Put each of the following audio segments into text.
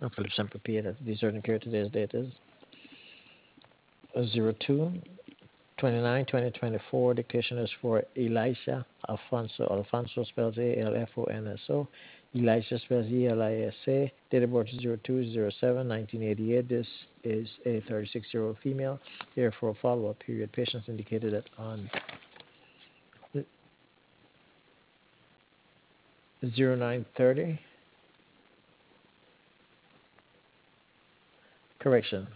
Philip Semper P. That the certain care today's date is 02 29 2024. Dictation is for Elisha Alfonso. Alfonso spells Alfonso. Elisha spells Elisa. Date of birth is 02/07/1988. This is a 36-year-old female. Therefore, follow-up period. Patients indicated that on 0930. Correction.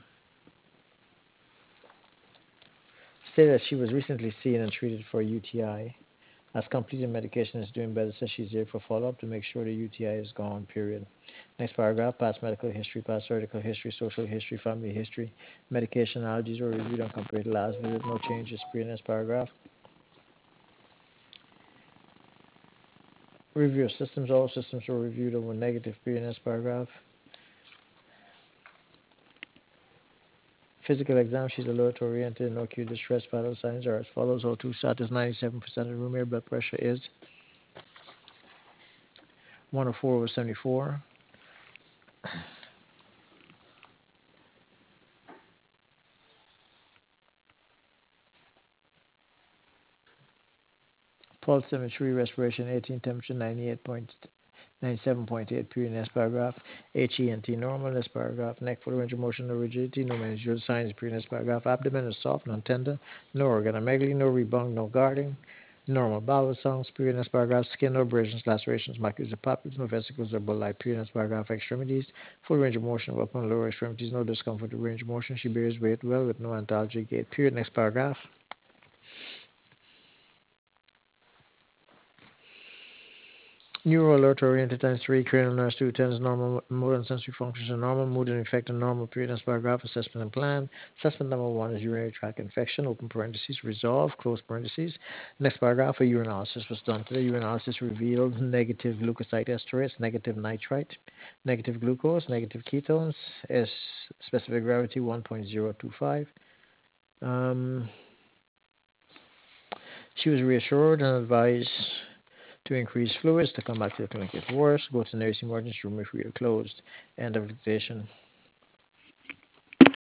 Stated that she was recently seen and treated for UTI. Has completed medication, is doing better, says she's here for follow-up to make sure the UTI is gone, period. Next paragraph, past medical history, past surgical history, social history, family history, medication, allergies were reviewed and compared last visit, no changes, period. Next paragraph, review of systems, all systems were reviewed over negative, period. Next paragraph, physical exam, she's alert, oriented, no acute distress, vital signs are as follows. O2 status 97% of the room air, blood pressure is 104/74. Pulse symmetry, respiration 18, temperature 97.8, period. Next paragraph, HENT normal. Next paragraph, neck full range of motion, no rigidity, no managerial signs, period. Next paragraph, abdomen is soft, non-tender, no organomegaly, no rebound, no guarding, normal bowel sounds, period. Next paragraph, skin, no abrasions, lacerations, macular papules, no vesicles or bulli, period. Next paragraph, extremities, full range of motion of upper and lower extremities, no discomfort or range of motion. She bears weight well with no antalgic gait, period. Next paragraph. Neuro alert oriented times 3, cranial nerves 2 10 is normal, motor and sensory functions are normal, mood and effect are normal, period. Next paragraph, assessment and plan. Assessment number 1 is urinary tract infection, open parentheses, resolve, close parentheses. Next paragraph, a urinalysis was done today. Urinalysis revealed negative leukocyte esterase, negative nitrite, negative glucose, negative ketones, S specific gravity 1.025. Um, she was reassured and advised to increase fluids, to come back to the clinic if worse, go to the nursing emergency room if we are closed. End of dictation.